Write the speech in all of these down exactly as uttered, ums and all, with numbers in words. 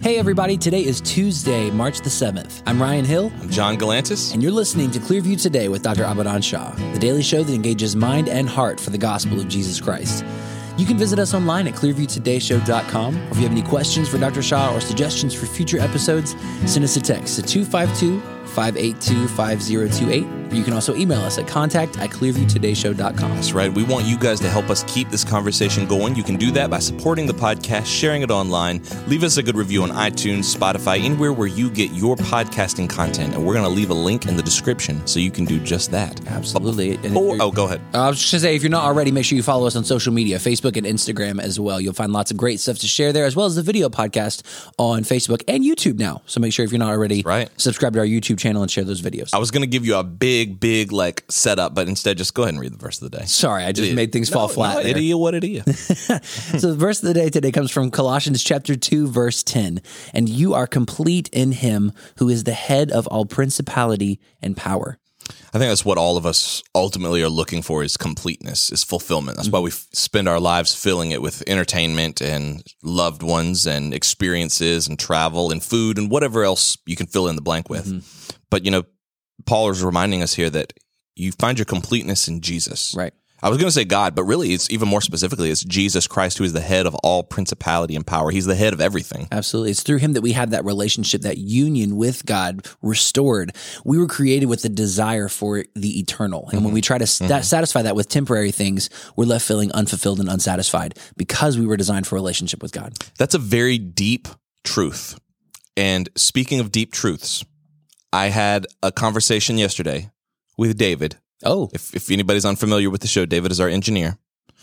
Hey everybody, today is Tuesday, March the seventh. I'm Ryan Hill. I'm John Galantis. And you're listening to Clearview Today with Doctor Abadan Shah, the daily show that engages mind and heart for the gospel of Jesus Christ. You can visit us online at clearview today show dot com. Or if you have any questions for Doctor Shah or suggestions for future episodes, send us a text to two five two, five eight two, five zero two eight. Or you can also email us at contact at clearview today show dot com. That's right. We want you guys to help us keep this conversation going. You can do that by supporting the podcast, sharing it online, leave us a good review on iTunes, Spotify, anywhere where you get your podcasting content. And we're going to leave a link in the description so you can do just that. Absolutely. Oh, oh go ahead. I was just going to say, if you're not already, make sure you follow us on social media, Facebook and Instagram as well. You'll find lots of great stuff to share there, as well as the video podcast on Facebook and YouTube now. So make sure if you're not already, right, subscribe to our YouTube channel and share those videos. I was going to give you a big, big like setup, but instead just go ahead and read the verse of the day. Sorry, I just it, made things no, fall flat. No, there. It is what it is. So the verse of the day today comes from Colossians chapter two, verse ten. And you are complete in him who is the head of all principality and power. I think that's what all of us ultimately are looking for, is completeness, is fulfillment. That's mm-hmm. why we f- spend our lives filling it with entertainment and loved ones and experiences and travel and food and whatever else you can fill in the blank with. Mm-hmm. But, you know, Paul is reminding us here that you find your completeness in Jesus. Right. I was going to say God, but really it's even more specifically, it's Jesus Christ who is the head of all principality and power. He's the head of everything. Absolutely. It's through him that we have that relationship, that union with God restored. We were created with the desire for the eternal. And mm-hmm. when we try to st- mm-hmm. satisfy that with temporary things, we're left feeling unfulfilled and unsatisfied because we were designed for a relationship with God. That's a very deep truth. And speaking of deep truths, I had a conversation yesterday with David. Oh. If, if anybody's unfamiliar with the show, David is our engineer.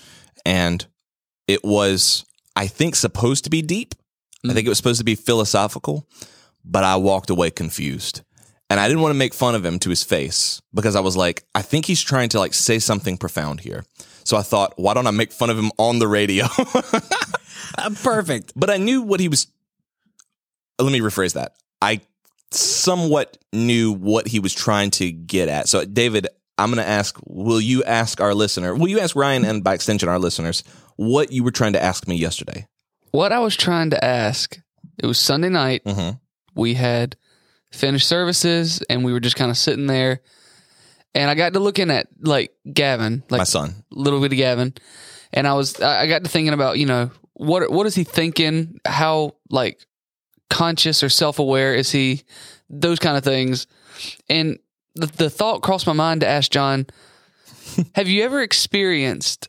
And it was, I think, supposed to be deep. Mm. I think it was supposed to be philosophical, but I walked away confused. And I didn't want to make fun of him to his face because I was like, I think he's trying to like say something profound here. So I thought, why don't I make fun of him on the radio? uh, perfect. But I knew what he was, let me rephrase that. I somewhat knew what he was trying to get at. So David, I'm going to ask, will you ask our listener, will you ask Ryan and by extension our listeners, what you were trying to ask me yesterday? What I was trying to ask, it was Sunday night. Mm-hmm. We had finished services and we were just kind of sitting there. And I got to looking at like Gavin, like my son, little bitty Gavin. And I was, I got to thinking about, you know, what, what is he thinking? How like conscious or self-aware is he? Those kind of things. And The, the thought crossed my mind to ask John, have you ever experienced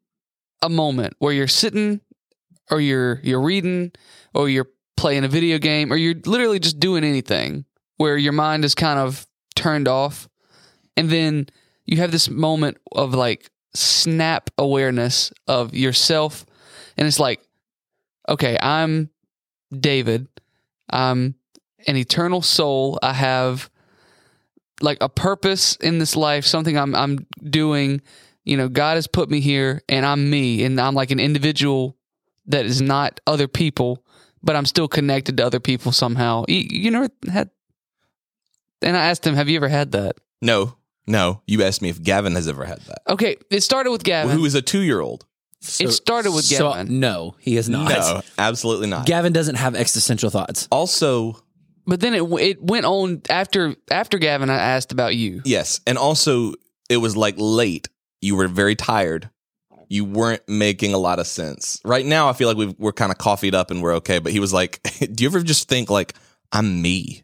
a moment where you're sitting or you're you're reading or you're playing a video game or you're literally just doing anything where your mind is kind of turned off and then you have this moment of like snap awareness of yourself and it's like, okay, I'm David. I'm an eternal soul. I have like a purpose in this life, something I'm I'm doing. You know, God has put me here and I'm me and I'm like an individual that is not other people, but I'm still connected to other people somehow. You, you never had, and I asked him, have you ever had that? No, no. You asked me if Gavin has ever had that. Okay, it started with Gavin. Who is a two-year-old. So, it started with Gavin. So, no, he is not. No, absolutely not. Gavin doesn't have existential thoughts. Also... But then it it went on after after Gavin. I asked about you. Yes, and also it was like late. You were very tired. You weren't making a lot of sense. Right now, I feel like we've, we're kind of coffeeed up and we're okay. But he was like, "Do you ever just think like I'm me?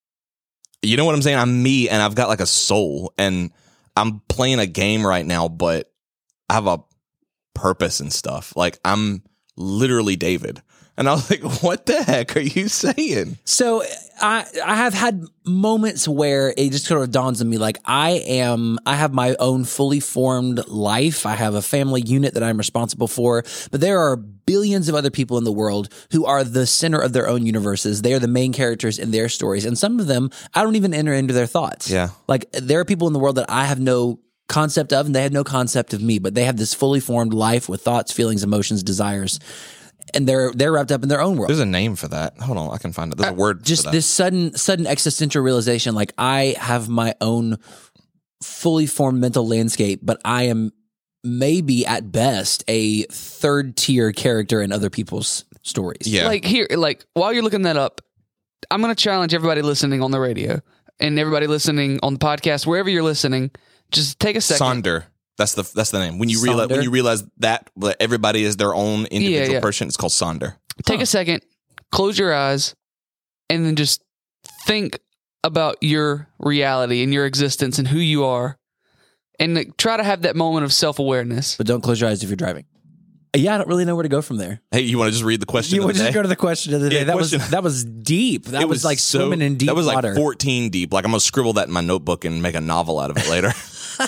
You know what I'm saying? I'm me, and I've got like a soul, and I'm playing a game right now, but I have a purpose and stuff. Like I'm literally David." And I was like, what the heck are you saying? So I I have had moments where it just sort of dawns on me like I am, I have my own fully formed life. I have a family unit that I'm responsible for, but there are billions of other people in the world who are the center of their own universes. They are the main characters in their stories. And some of them, I don't even enter into their thoughts. Yeah. Like there are people in the world that I have no concept of and they have no concept of me, but they have this fully formed life with thoughts, feelings, emotions, desires. And they're they're wrapped up in their own world. There's a name for that. Hold on, I can find it. There's a word. Just for that. this sudden sudden existential realization, like I have my own fully formed mental landscape, but I am maybe at best a third tier character in other people's stories. Yeah. Like here, like while you're looking that up, I'm going to challenge everybody listening on the radio and everybody listening on the podcast, wherever you're listening, just take a second. Sonder. That's the that's the name. When you realize when you realize that that everybody is their own individual Yeah, yeah. person, it's called Sonder. Take Huh. a second, close your eyes, and then just think about your reality and your existence and who you are, and like, try to have that moment of self-awareness. But don't close your eyes if you're driving. Yeah, I don't really know where to go from there. Hey, you want to just read the question You of want the to day? just go to the question of the day. Yeah, that question- was that was deep. That It was, like so- swimming in deep That was water. like fourteen deep. Like I'm gonna scribble that in my notebook and make a novel out of it later.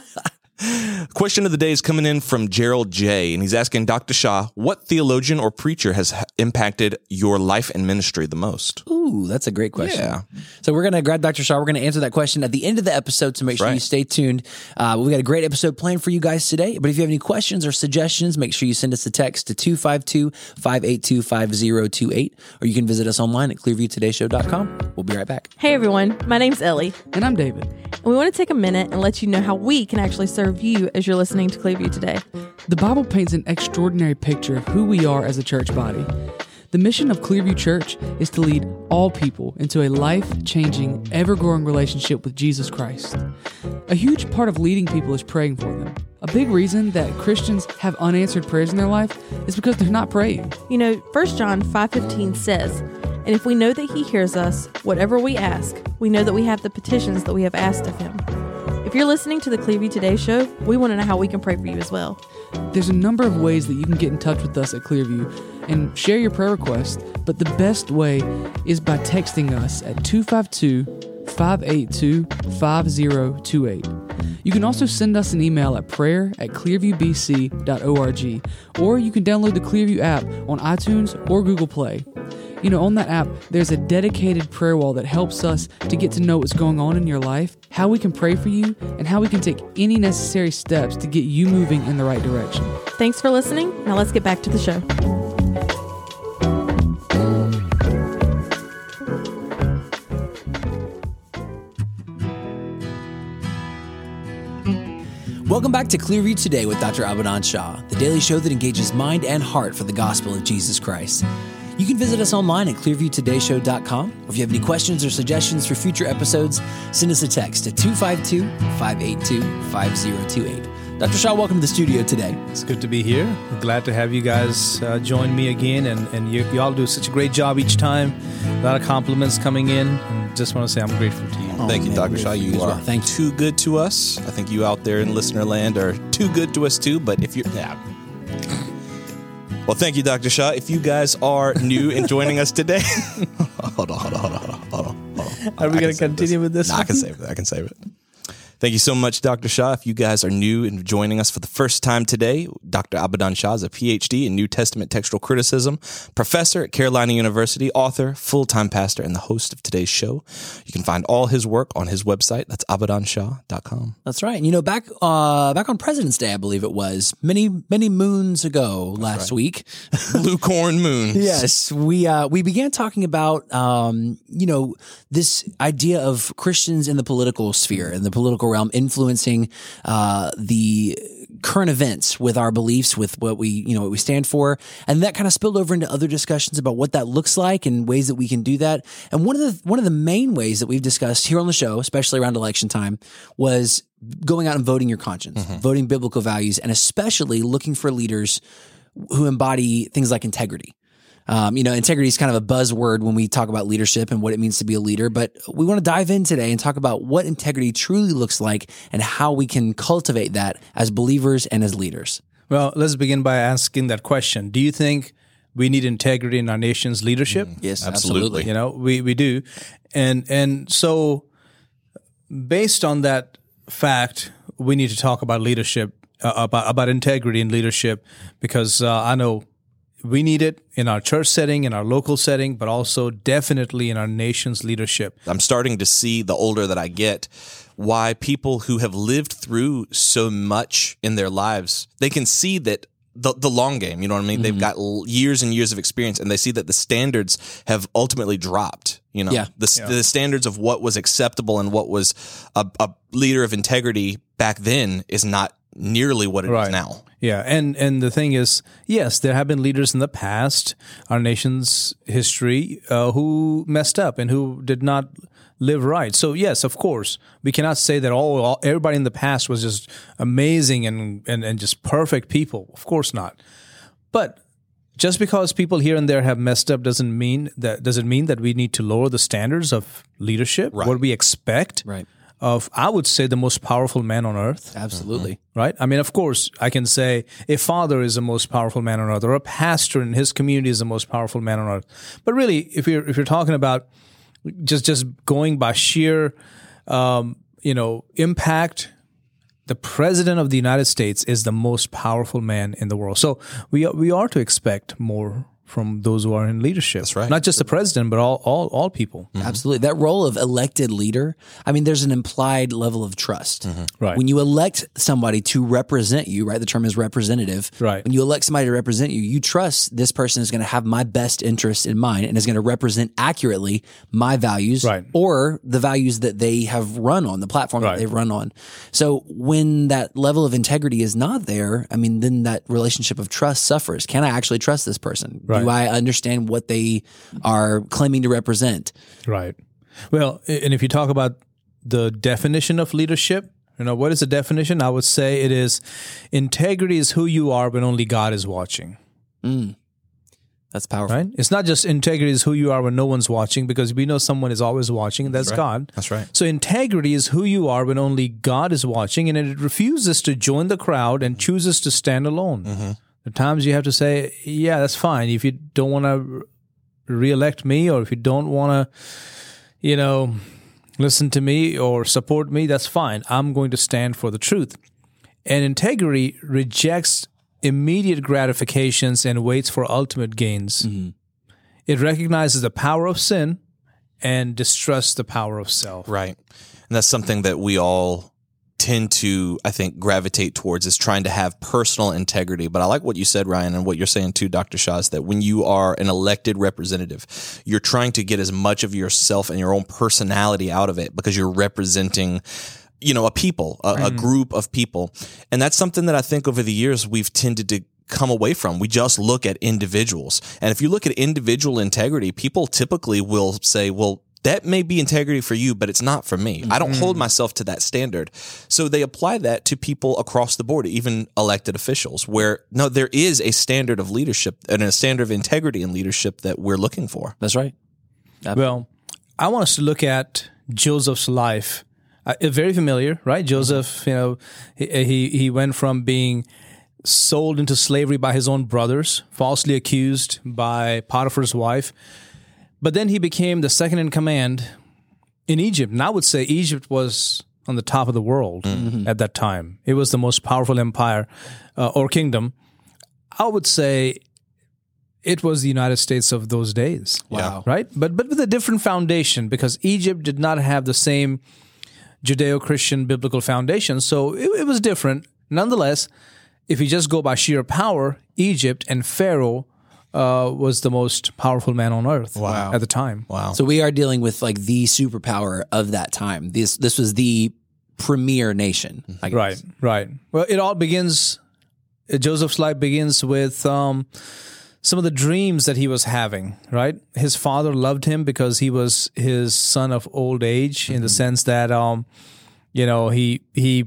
Question of the day is coming in from Gerald J, and he's asking Doctor Shah, what theologian or preacher has h- impacted your life and ministry the most? Ooh, that's a great question. Yeah. So we're going to grab Doctor Shah. We're going to answer that question at the end of the episode, so make sure Right. you stay tuned. Uh, we got a great episode planned for you guys today. But if you have any questions or suggestions, make sure you send us a text to two five two, five eight two, five zero two eight, or you can visit us online at clearview today show dot com. We'll be right back. Hey everyone, my name's Ellie, And I'm David. and we want to take a minute and let you know how we can actually serve you as you're listening to Clearview Today. The Bible paints an extraordinary picture of who we are as a church body. The mission of Clearview Church is to lead all people into a life-changing, ever-growing relationship with Jesus Christ. A huge part of leading people is praying for them. A big reason that Christians have unanswered prayers in their life is because they're not praying. You know, First John five fifteen says, "And if we know that he hears us, whatever we ask, we know that we have the petitions that we have asked of him." If you're listening to the Clearview Today show, we want to know how we can pray for you as well. There's a number of ways that you can get in touch with us at Clearview and share your prayer requests, but the best way is by texting us at two five two, five eight two, five zero two eight. You can also send us an email at prayer at clearview b c dot org, or you can download the Clearview app on iTunes or Google Play. You know, on that app, there's a dedicated prayer wall that helps us to get to know what's going on in your life, how we can pray for you, and how we can take any necessary steps to get you moving in the right direction. Thanks for listening. Now let's get back to the show. Welcome back to Clearview Today with Doctor Abadan Shah, the daily show that engages mind and heart for the gospel of Jesus Christ. You can visit us online at clearview today show dot com. Or if you have any questions or suggestions for future episodes, send us a text to two five two, five eight two, five zero two eight. Doctor Shah, welcome to the studio today. It's good to be here. I'm glad to have you guys uh, join me again, and, and you, you all do such a great job each time. A lot of compliments coming in, and just want to say I'm grateful to you. Thank you, man, Doctor we're Shah. for you You as are well. Thank you. too good to us. I think you out there in listener land are too good to us too. But if you're, yeah. Well, thank you, Doctor Shah. If you guys are new and joining us today, hold on, hold on, hold on, hold on, hold on. Hold on. Are we I gonna can save continue with this Nah, I can one? save it. I can save it. Thank you so much, Doctor Shah. If you guys are new and joining us for the first time today, Doctor Abadan Shah is a P H D in New Testament textual criticism, professor at Carolina University, author, full-time pastor, and the host of today's show. You can find all his work on his website. That's abadan shah dot com. That's right. And you know, back uh, back on President's Day, I believe it was, many, many moons ago last week. Lukewarm moons. Yes, we uh, we began talking about um, you know, this idea of Christians in the political sphere, in the political realm, influencing uh, the current events with our beliefs, with what we you know what we stand for, and that kind of spilled over into other discussions about what that looks like and ways that we can do that. And one of the one of the main ways that we've discussed here on the show, especially around election time, was going out and voting your conscience, voting biblical values, and especially looking for leaders who embody things like integrity. Um, you know, integrity is kind of a buzzword when we talk about leadership and what it means to be a leader, but we want to dive in today and talk about what integrity truly looks like and how we can cultivate that as believers and as leaders. Well, let's begin by asking that question. Do you think we need integrity in our nation's leadership? Yes, absolutely. You know, we, we do. And, and so based on that fact, we need to talk about leadership, uh, about, about integrity in leadership, because uh, I know we need it in our church setting, in our local setting, but also definitely in our nation's leadership. I'm starting to see, the older that I get, why people who have lived through so much in their lives, they can see that the the long game, you know what I mean? Mm-hmm. They've got l- years and years of experience, and they see that the standards have ultimately dropped. You know, Yeah. the Yeah. the standards of what was acceptable and what was a, a leader of integrity back then is not nearly what it is Right. now. Yeah, and and the thing is, yes, there have been leaders in the past, our nation's history, uh, who messed up and who did not live right. So yes, of course, we cannot say that all, all everybody in the past was just amazing and, and and just perfect people. Of course not. But just because people here and there have messed up doesn't mean that doesn't mean that we need to lower the standards of leadership. Right. What we expect Right. of, I would say, the most powerful man on earth. Absolutely. Right? I mean, of course, I can say a father is the most powerful man on earth, or a pastor in his community is the most powerful man on earth. But really, if you're if you're talking about just just going by sheer, um, you know, impact, the president of the United States is the most powerful man in the world. So we we are to expect more from those who are in leadership. That's right. Not just the president, but all all all people. Absolutely. That role of elected leader, I mean, there's an implied level of trust. Right. When you elect somebody to represent you, right? The term is representative. Right. When you elect somebody to represent you, you trust this person is going to have my best interest in mind and is going to represent accurately my values Right. or the values that they have run on, the platform Right. that they've run on. So when that level of integrity is not there, I mean, then that relationship of trust suffers. Can I actually trust this person? Right. Do I understand what they are claiming to represent? Right. Well, and if you talk about the definition of leadership, you know, what is the definition? I would say it is integrity is who you are when only God is watching. That's powerful. Right? It's not just integrity is who you are when no one's watching, because we know someone is always watching, and that's God. That's right. So integrity is who you are when only God is watching, and it refuses to join the crowd and chooses to stand alone. Mm-hmm. There are times you have to say, yeah, that's fine. If you don't want to reelect me, or if you don't want to, you know, listen to me or support me, that's fine. I'm going to stand for the truth. And integrity rejects immediate gratifications and waits for ultimate gains. Mm-hmm. It recognizes the power of sin and distrusts the power of self. Right. And that's something that we all tend to, I think, gravitate towards, is trying to have personal integrity. But I like what you said, Ryan, and what you're saying too, Doctor Shah, is that when you are an elected representative, you're trying to get as much of yourself and your own personality out of it, because you're representing, you know, a people, a, a group of people. And that's something that I think over the years we've tended to come away from. We just look at individuals. And if you look at individual integrity, people typically will say, well, that may be integrity for you, but it's not for me. I don't hold myself to that standard. So they apply that to people across the board, even elected officials, where no, there is a standard of leadership and a standard of integrity in leadership that we're looking for. That's right. Well, I want us to look at Joseph's life. Uh, very familiar, right? Joseph, you know, he, he he went from being sold into slavery by his own brothers, falsely accused by Potiphar's wife, but then he became the second in command in Egypt. And I would say Egypt was on the top of the world at that time. It was the most powerful empire uh, or kingdom. I would say it was the United States of those days. Wow. Right? But but with a different foundation, because Egypt did not have the same Judeo-Christian biblical foundation. So it, it was different. Nonetheless, if you just go by sheer power, Egypt and Pharaoh uh, was the most powerful man on earth Wow. at the time. Wow. So we are dealing with like the superpower of that time. This this was the premier nation. I guess. Right, right. Well, it all begins, uh, Joseph's life begins with um, some of the dreams that he was having, right? His father loved him because he was his son of old age, mm-hmm. in the sense that, um, you know, he, he,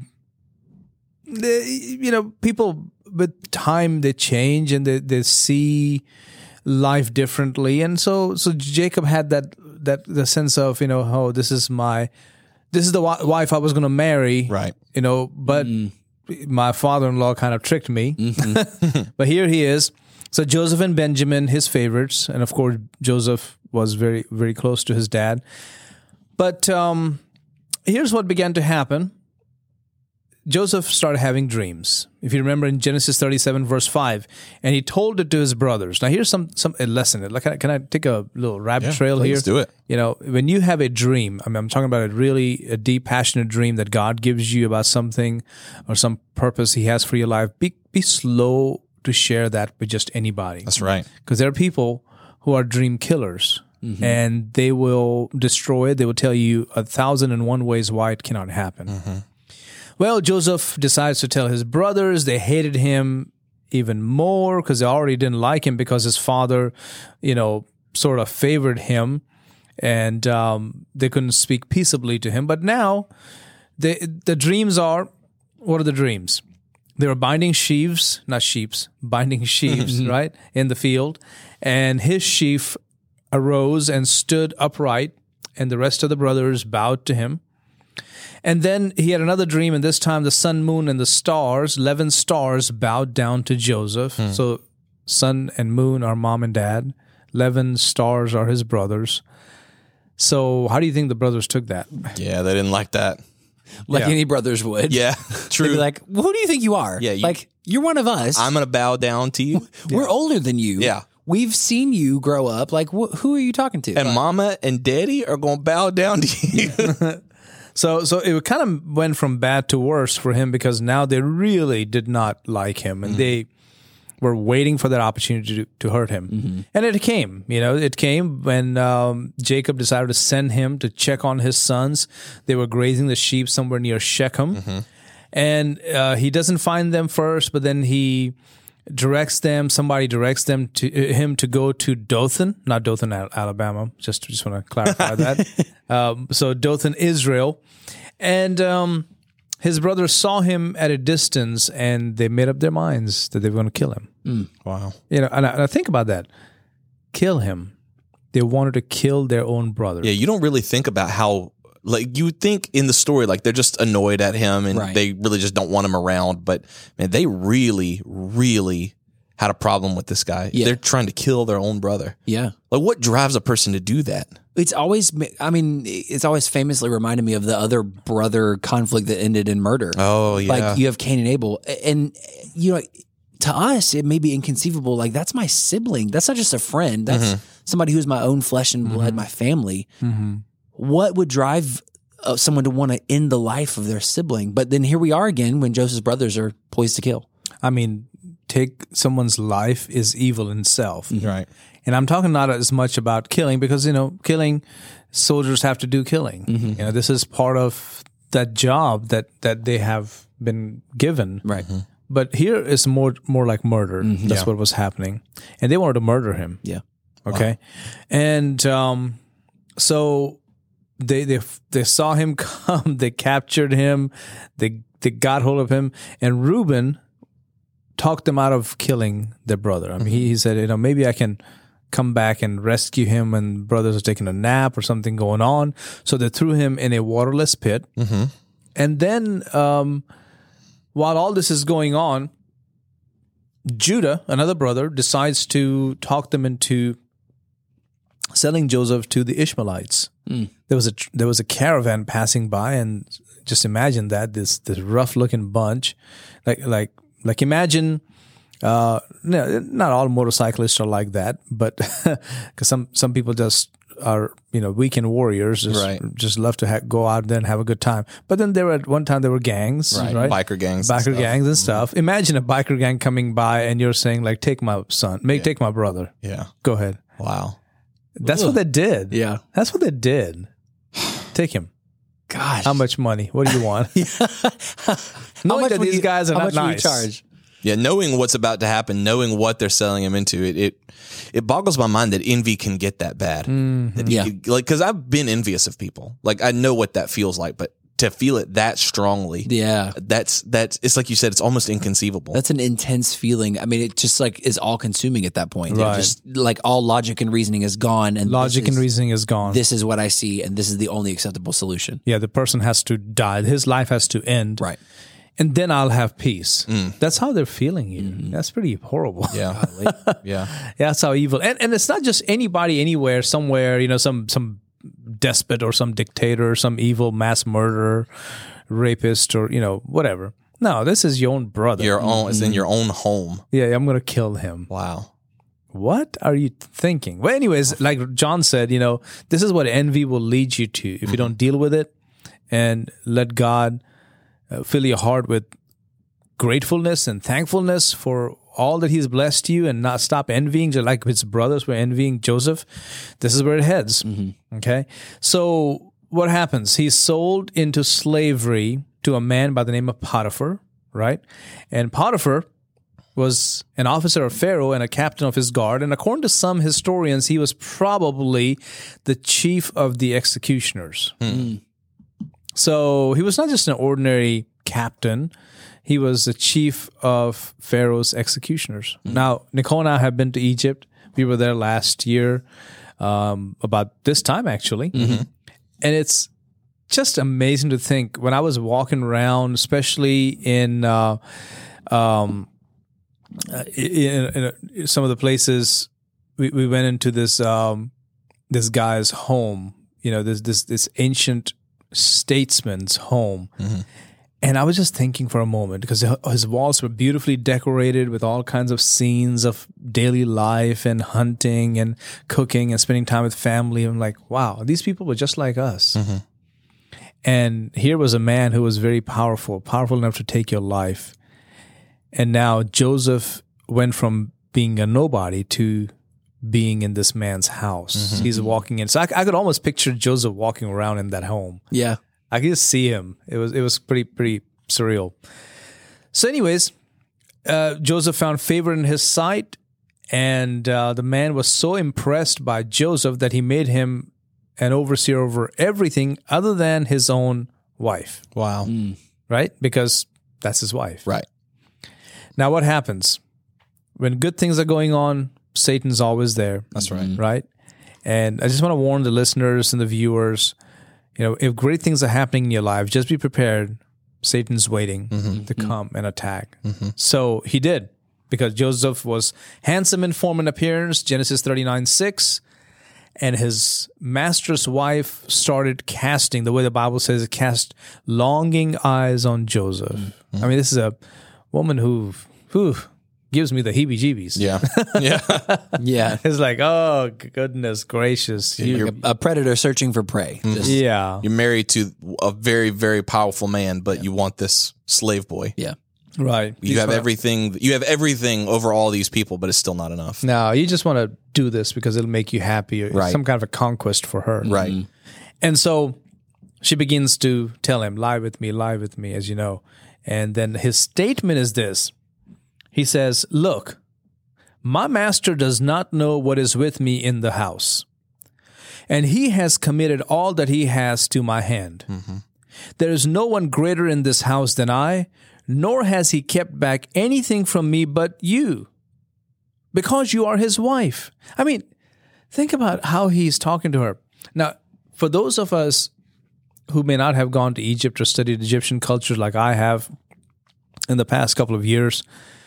they, you know, people with time, they change and they, they see life differently. And so, so Jacob had that, that, the sense of, you know, oh, this is my, this is the w- wife I was going to marry. Right. You know, but mm-hmm. my father-in-law kind of tricked me. Mm-hmm. But here he is. So Joseph and Benjamin, his favorites. And of course, Joseph was very, very close to his dad. But um, here's what began to happen. Joseph started having dreams. If you remember in Genesis thirty-seven, verse five, and he told it to his brothers. Now, here's some some a lesson. Like, can I, can I take a little rabbit Yeah, trail please here? Let's do it. You know, when you have a dream, I mean, I'm talking about a really a deep, passionate dream that God gives you about something or some purpose He has for your life. Be be slow to share that with just anybody. That's right. Because there are people who are dream killers, mm-hmm. and they will destroy it. They will tell you a thousand and one ways why it cannot happen. Mm-hmm. Well, Joseph decides to tell his brothers. They hated him even more because they already didn't like him because his father, you know, sort of favored him, and um, they couldn't speak peaceably to him. But now, they, the dreams are, what are the dreams? They were binding sheaves, not sheeps, binding sheaves, right, in the field. And his sheaf arose and stood upright, and the rest of the brothers bowed to him. And then he had another dream, and this time the sun, moon, and the stars, eleven stars, bowed down to Joseph. Hmm. So sun and moon are mom and dad. eleven stars are his brothers. So how do you think the brothers took that? Yeah, they didn't like that. Like Yeah. any brothers would. Yeah, They'd true. be like, well, who do you think you are? Yeah, you- like, you're one of us. I'm going to bow down to you. We're older than you. Yeah. We've seen you grow up. Like, wh- who are you talking to? And mama and daddy are going to bow down to you. So so it kind of went from bad to worse for him because now they really did not like him, and mm-hmm. they were waiting for that opportunity to, to hurt him. Mm-hmm. And it came, you know, it came when um, Jacob decided to send him to check on his sons. They were grazing the sheep somewhere near Shechem. Mm-hmm. And uh, he doesn't find them first, but then he directs them, somebody directs them to uh, him to go to Dothan, not Dothan, Al- Alabama. Just, just want to clarify that. Um, so Dothan, Israel. And um, his brothers saw him at a distance, and they made up their minds that they were going to kill him. Mm. Wow. You know, and I, and I think about that. Kill him. They wanted to kill their own brother. Yeah, you don't really think about how, like, you would think in the story, like, they're just annoyed at him and Right. they really just don't want him around. But, man, they really, really had a problem with this guy. Yeah. They're trying to kill their own brother. Yeah. Like, what drives a person to do that? It's always, I mean, it's always famously reminded me of the other brother conflict that ended in murder. Oh, yeah. Like, you have Cain and Abel. And, you know, to us, it may be inconceivable. Like, that's my sibling. That's not just a friend. That's Mm-hmm. somebody who's my own flesh and blood, my family. Mm-hmm. What would drive uh, someone to want to end the life of their sibling? But then here we are again when Joseph's brothers are poised to kill. I mean, take someone's life is evil in itself. Right. And I'm talking not as much about killing because, you know, killing, soldiers have to do killing. Mm-hmm. You know, this is part of that job that, that they have been given. Right. Mm-hmm. But here is more more like murder. That's Yeah. what was happening. And they wanted to murder him. Yeah. Okay. And um, so they, they they saw him come. They captured him. They, they got hold of him. And Reuben talked them out of killing their brother. I mean, he, he said, you know, maybe I can come back and rescue him when brothers are taking a nap or something going on. So they threw him in a waterless pit. Mm-hmm. And then um, while all this is going on, Judah, another brother, decides to talk them into selling Joseph to the Ishmaelites. Mm. There was a there was a caravan passing by, and just imagine that this this rough looking bunch, like like like imagine. Uh, no, not all motorcyclists are like that, but because some some people just are, you know, weekend warriors, just, Right. just love to ha- go out there and have a good time. But then there were at one time there were gangs, Right. right? Biker gangs and biker stuff. gangs and stuff. Imagine a biker gang coming by and you're saying like, "Take my son, make take my brother." Yeah. Go ahead. Wow. That's what they did. Yeah. That's what they did. Take him. Gosh. How much money? What do you want? How Knowing much that would these you- guys are how not much would you nice. charge? Yeah, knowing what's about to happen, knowing what they're selling him into, it it, it boggles my mind that envy can get that bad. That you Yeah. could- like, because I've been envious of people. Like, I know what that feels like, but to feel it that strongly, Yeah. that's that's it's like you said, it's almost inconceivable. That's an intense feeling. I mean, it just like is all consuming at that point. It Right. Just like all logic and reasoning is gone, and Logic this and is- reasoning is gone. This is what I see, and this is the only acceptable solution. yeah, the person has to die. His life has to end. Right. And then I'll have peace. Mm. That's how they're feeling you. That's pretty horrible. yeah, yeah. Yeah, that's how evil. And and it's not just anybody anywhere, somewhere, you know, some some despot or some dictator or some evil mass murderer, rapist or, you know, whatever. No, this is your own brother. Your own, it's in your own home. yeah, I'm going to kill him. Wow. What are you thinking? Well, anyways, like John said, you know, this is what envy will lead you to if you don't deal with it and let God uh, fill your heart with gratefulness and thankfulness for all that he's blessed you and not stop envying, just like his brothers were envying Joseph. This is where it heads. Okay. So what happens? He's sold into slavery to a man by the name of Potiphar, right? And Potiphar was an officer of Pharaoh and a captain of his guard. And according to some historians, he was probably the chief of the executioners. Hmm. So he was not just an ordinary captain. He was the chief of Pharaoh's executioners. Hmm. Now, Nicole and I have been to Egypt. We were there last year, um, about this time, actually. Mm-hmm. And it's just amazing to think when I was walking around, especially in... Uh, um, Uh, in, in, in some of the places we, we went into this um, this guy's home, you know, this this this ancient statesman's home, Mm-hmm. and I was just thinking for a moment because his walls were beautifully decorated with all kinds of scenes of daily life and hunting and cooking and spending time with family. I'm like, wow, these people were just like us. Mm-hmm. And here was a man who was very powerful, powerful enough to take your life. And now Joseph went from being a nobody to being in this man's house. Mm-hmm. He's walking in. So I, I could almost picture Joseph walking around in that home. Yeah. I could just see him. It was it was pretty pretty surreal. So, anyways, uh, Joseph found favor in his sight, and uh, the man was so impressed by Joseph that he made him an overseer over everything other than his own wife. Wow. Right? Because that's his wife. Right. Now, what happens? When good things are going on, Satan's always there. That's right. Right? And I just want to warn the listeners and the viewers, you know, if great things are happening in your life, just be prepared. Satan's waiting Mm-hmm. to come and attack. So he did, because Joseph was handsome in form and appearance, Genesis thirty-nine six, and his master's wife started casting, the way the Bible says, cast longing eyes on Joseph. Mm-hmm. I mean, this is a woman who, who gives me the heebie-jeebies. Yeah. Yeah. Yeah. It's like, oh, goodness gracious. You- You're a predator searching for prey. Just- yeah. You're married to a very, very powerful man, but you want this slave boy. yeah. Right. You have everything. You have everything over all these people, but it's still not enough. No, you just want to do this because it'll make you happy. Or Right. Some kind of a conquest for her. Right. And so she begins to tell him, lie with me, lie with me, as you know. And then his statement is this. He says, look, my master does not know what is with me in the house, and he has committed all that he has to my hand. Mm-hmm. There is no one greater in this house than I, nor has he kept back anything from me but you, because you are his wife. I mean, think about how he's talking to her. Now, for those of us who may not have gone to Egypt or studied Egyptian culture like I have in the past couple of years,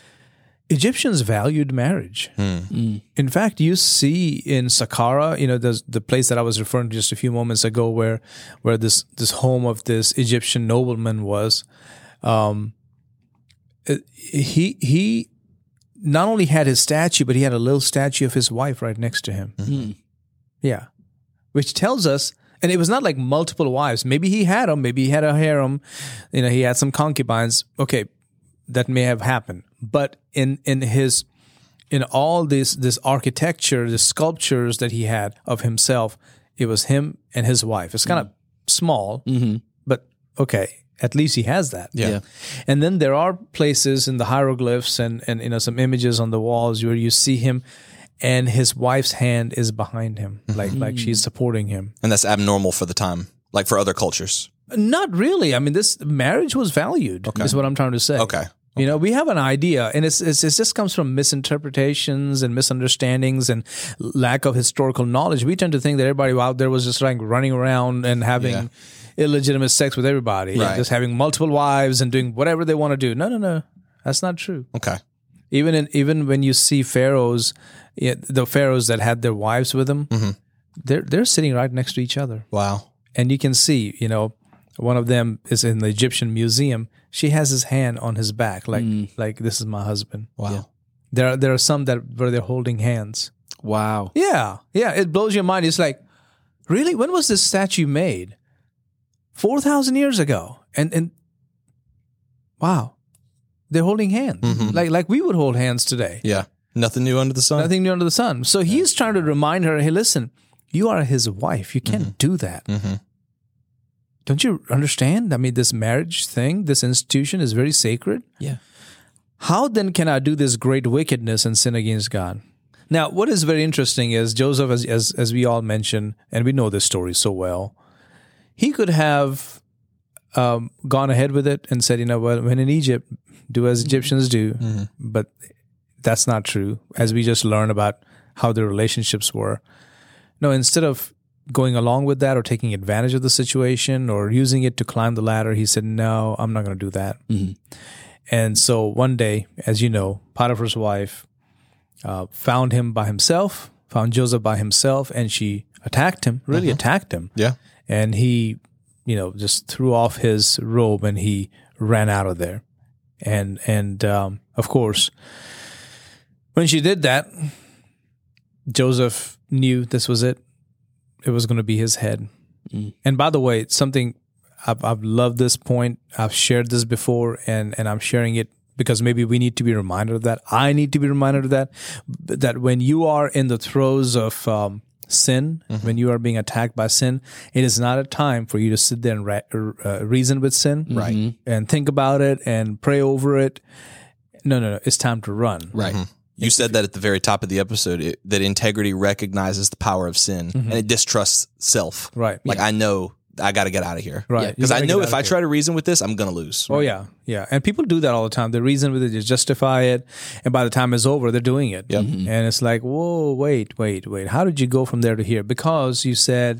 Egyptians valued marriage. Hmm. In fact, you see in Saqqara, you know, there's the place that I was referring to just a few moments ago, where where this this home of this Egyptian nobleman was. Um, it- he he not only had his statue, but he had a little statue of his wife right next to him. Yeah, which tells us. And it was not like multiple wives. Maybe he had them. Maybe he had a harem. You know, he had some concubines. Okay, that may have happened. But in in his in all this this architecture, the sculptures that he had of himself, it was him and his wife. It's kind of small, but okay, at least he has that. Yeah. Yeah. And then there are places in the hieroglyphs and and you know some images on the walls where you see him, and his wife's hand is behind him, like like she's supporting him. And that's abnormal for the time, like for other cultures. Not really. I mean, this marriage was valued. Okay. Is what I'm trying to say. Okay. You know, we have an idea, and it's, it's it just comes from misinterpretations and misunderstandings and lack of historical knowledge. We tend to think that everybody out there was just like running around and having Yeah. illegitimate sex with everybody, Right. just having multiple wives and doing whatever they want to do. No, no, no, that's not true. Okay. Even in even when you see pharaohs, yeah, the pharaohs that had their wives with them, they're they're sitting right next to each other. Wow. And you can see, you know, one of them is in the Egyptian museum. She has his hand on his back, like like this is my husband. Wow. There are, there are some that where they're holding hands. Wow. Yeah, yeah, it blows your mind. It's like, really, when was this statue made? Four thousand years ago, and and wow, they're holding hands like like we would hold hands today. Yeah. Nothing new under the sun. Nothing new under the sun. So he's trying to remind her, hey, listen, you are his wife. You can't do that. don't you understand? I mean, this marriage thing, this institution is very sacred. Yeah. How then can I do this great wickedness and sin against God? Now, what is very interesting is Joseph, as, as as we all mentioned, and we know this story so well, he could have um, gone ahead with it and said, you know, well, when in Egypt, do as Egyptians do. Mm-hmm. But that's not true, as we just learned about how their relationships were. No, instead of going along with that or taking advantage of the situation or using it to climb the ladder, he said, no, I'm not going to do that. Mm-hmm. And so one day, as you know, Potiphar's wife uh, found him by himself, found Joseph by himself, and she attacked him, really mm-hmm. attacked him. Yeah. And he, you know, just threw off his robe and he ran out of there. And, and um, of course, when she did that, Joseph knew this was it. It was going to be his head. Mm. And by the way, something I've, I've loved this point. I've shared this before, and, and I'm sharing it because maybe we need to be reminded of that. I need to be reminded of that, that when you are in the throes of um, sin, mm-hmm. when you are being attacked by sin, it is not a time for you to sit there and ra- uh, reason with sin, right? Mm-hmm. And think about it and pray over it. No, no, no. It's time to run. Right. Mm-hmm. You said that at the very top of the episode, it, that integrity recognizes the power of sin mm-hmm. and it distrusts self. Right. Like, yeah. I know I got to get out of here. Right. Because I know if I try to reason with this, I'm going to lose. Oh, yeah. Yeah. And people do that all the time. They reason with it, they justify it. And by the time it's over, they're doing it. Yep. Mm-hmm. And it's like, whoa, wait, wait, wait. How did you go from there to here? Because you said,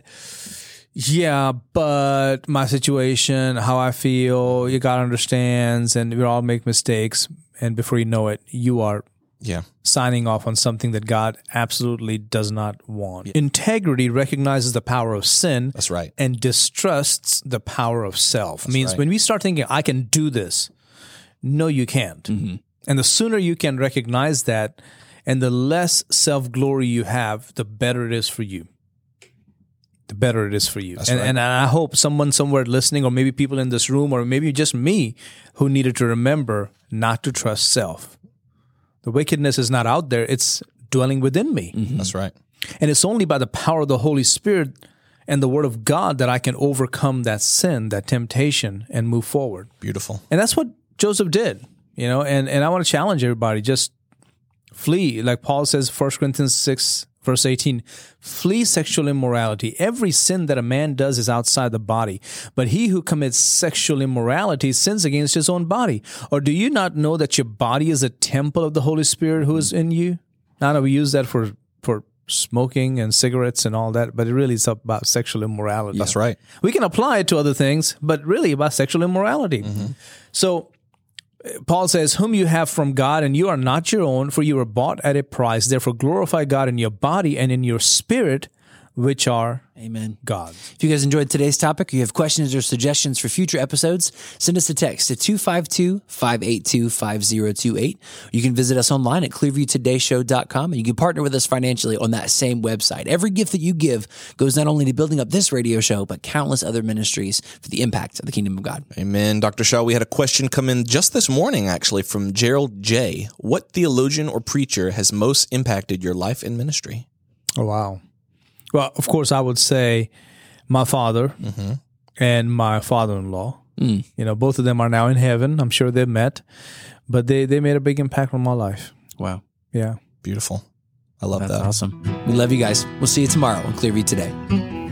yeah, but my situation, how I feel, you God understands, and we all make mistakes. And before you know it, you are yeah. signing off on something that God absolutely does not want. Yeah. Integrity recognizes the power of sin. That's right. And distrusts the power of self. That's Means right. when we start thinking, I can do this, no, you can't. Mm-hmm. And the sooner you can recognize that, and the less self-glory you have, the better it is for you. The better it is for you. And, right. and I hope someone somewhere listening, or maybe people in this room, or maybe just me, who needed to remember not to trust self. The wickedness is not out there. It's dwelling within me. Mm-hmm. That's right. And it's only by the power of the Holy Spirit and the Word of God that I can overcome that sin, that temptation, and move forward. Beautiful. And that's what Joseph did, you know, and, and I want to challenge everybody, just flee. Like Paul says, First Corinthians six, verse eighteen, flee sexual immorality. Every sin that a man does is outside the body, but he who commits sexual immorality sins against his own body. Or do you not know that your body is a temple of the Holy Spirit who is in you? Now, I know we use that for, for smoking and cigarettes and all that, but it really is about sexual immorality. That's right. We can apply it to other things, but really about sexual immorality. Mm-hmm. So Paul says, whom you have from God, and you are not your own, for you were bought at a price. Therefore glorify God in your body and in your spirit, which are Amen. God. If you guys enjoyed today's topic, or you have questions or suggestions for future episodes, send us a text to two five two, five eight two, five zero two eight. You can visit us online at clearview today show dot com, and you can partner with us financially on that same website. Every gift that you give goes not only to building up this radio show, but countless other ministries for the impact of the kingdom of God. Amen. Doctor Shaw, we had a question come in just this morning, actually, from Gerald J. What theologian or preacher has most impacted your life and ministry? Oh, wow. Well, of course, I would say my father mm-hmm. and my father-in-law. Mm. You know, both of them are now in heaven. I'm sure they've met, but they, they made a big impact on my life. Wow. Yeah. Beautiful. I love That's that. Awesome. We love you guys. We'll see you tomorrow on Clearview Today.